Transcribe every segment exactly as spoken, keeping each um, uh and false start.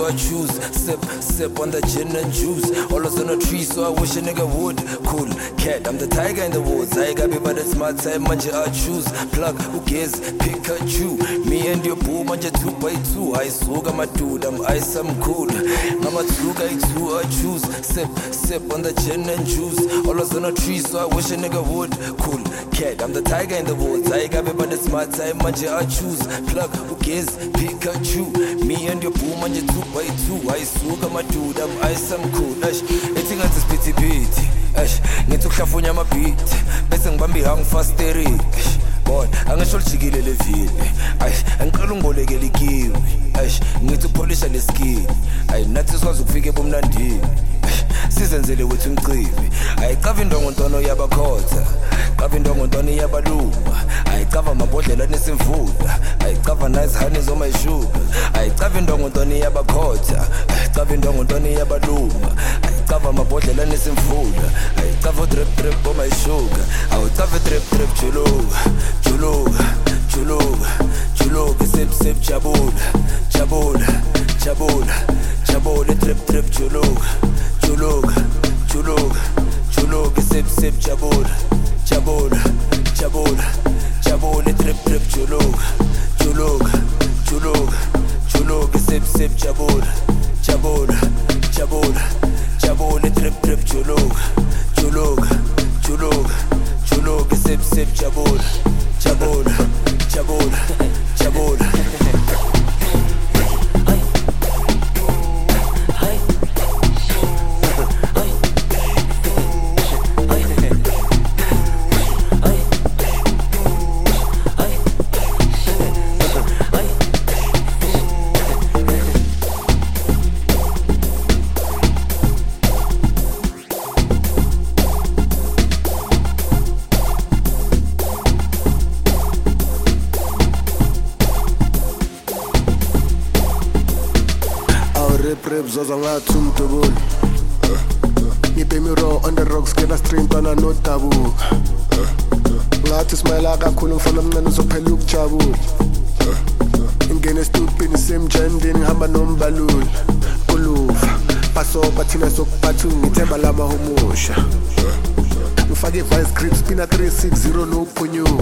so I choose. Sip, sip on the gin and juice. Always on a tree, so I wish a nigga would. Cool, cat, I'm the tiger in the woods. I got me, but it's my time, manje I choose. Plug, who cares? Pikachu. Me and your boo, manje two by two. I suga my dude, I'm ice, I'm cool. Mama tuga, I two, I choose. Sip, sip on the gin and juice. Always on a tree, so I wish a nigga would. Cool, cat, I'm the tiger in the woods. I got me, but it's my time, manje I choose. Plug, who cares? Pikachu. Me and your boo, manje two by two. I suga my dude, I'm ice, I'm cool. Ash, eating at this pity pity. Ash, ngithi ukuhlafunya ama beat. Bese ngibamba ihang fast steering. Boy, angisho lijikile levile. Ay, angiqala ungibolekela ikiwi. Ash, ngithi ukupolisha leskin. Ay, nathi sikwazi ukufika ebumnandini. Sizenzele wethu umcibi. Ay, qava indongo ntono yabakhotha. Qava indongo ntono yabaluma. Ay, qava amabhodlela nesimvula. Ay, qava nice honey zoma ishuga. Ay, qava indongo ntono yabakhotha. Ay, qava indongo ntono yabaluma. Ay, qava amabhodlela nesimvula. Ay, qava drip drip zoma ishuga. Awu qava drip drip juluka. Juluka, juluka, juluka, sip sip jabula. Jabula, jabula, jabula, drip drip juluka. Juluka, juluka, juluka, sip sip jabula. Jabula, jabula, jabula, drip drip juluka. Juluka, juluka, juluka, sip sip jabula. Jabula, jabula, jabula, drip drip juluka. Juluka, juluka, juluka, sip sip jabula. Jabula, jabula, jabula. Zoza ngathi umdubuli Ngibe mi raw on the rocks Kena stream tana no tabu Ngathi smile kakhulu ngifuna mncane uzophela ukujabula Ingene stupini semjendini ngihamba nombaluli Kuluva Basoba thina sokuphathu ngithemba lama humusha Ngifake vice grips pina three sixty nophunyuka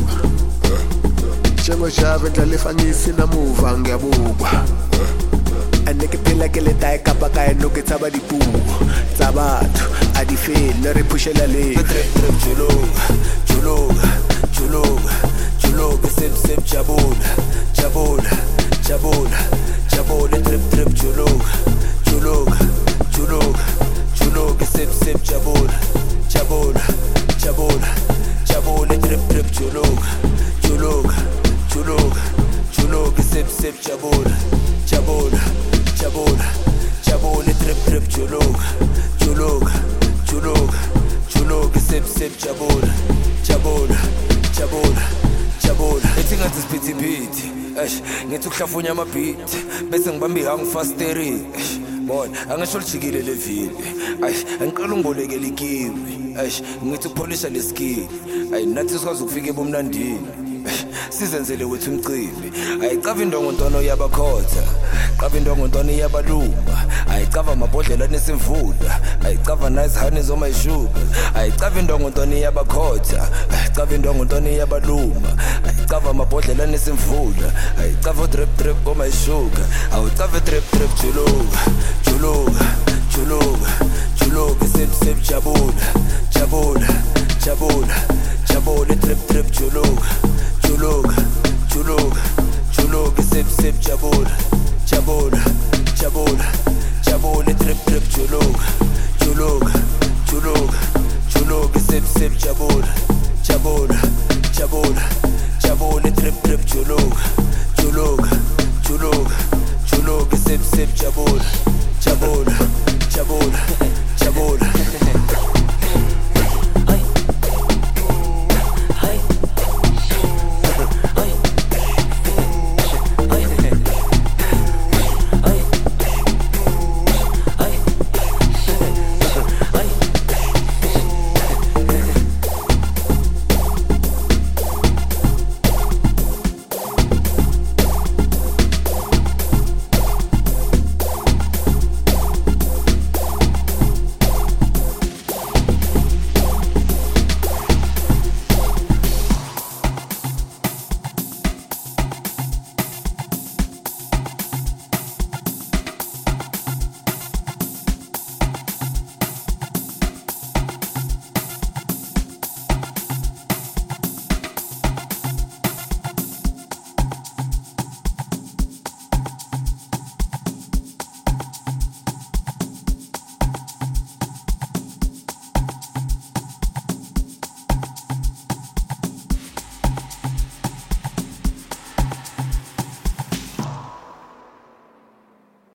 Jengo java ndlala efangisi namuva ngiyabukwa Aneke phela ke le tae kapa ka eno ke tsaba dipuo tsa batho a di fele re pushela le Drip drip juluka, juluka, juluka, juluka, sip sip jabula. Jabula, jabula, jabula, drip drip juluka. Juluka, juluka, juluka, sip sip jabula. Jabula, jabula, jabula, drip drip juluka. Juluka, juluka, juluka, sip sip jabula. Jabula, jabula, jabula, drip drip juluka. Juluka, juluka, juluka, sip sip jabula. Jabula, jabula, jabula. Ethi ngathi siphithiphithi. Eish, ngithi ukuhlafunya ama beat. Bese ngibamba ihang fast steering. Boy, angisho lijikile levile. Eish, angiqala ungibolekela ikiwi. Eish, ngithi ukupolisha leskin. Ay, nathi sikwazi ukufika ebumnandini. Sizenzele wethu umcibi. Ayiqava indongo ntono yabakhotha. Qava indongo ntono yabaluma. Ayiqava amabhodlela nesimvula. Ayiqava nice honey zoma ishuga. Ayiqava indongo ntono yabakhotha. Ayiqava indongo ntono yabaluma. Ayiqava amabhodlela nesimvula. Ayiqava drip drip zoma ishuga. Ayiqava drip drip juluka. Juluka, juluka, juluka, sip sip jabula. Jabula, jabula, jabula, drip drip juluka. Juluka, juluka, juluka, sip sip jabula. Jabula, jabula, jabula, drip drip juluka. Juluka, juluka, juluka, sip sip jabula. Jabula, jabula, jabula, drip drip juluka. Juluka, juluka, juluka, sip sip jabula. Jabula, jabula, jabula.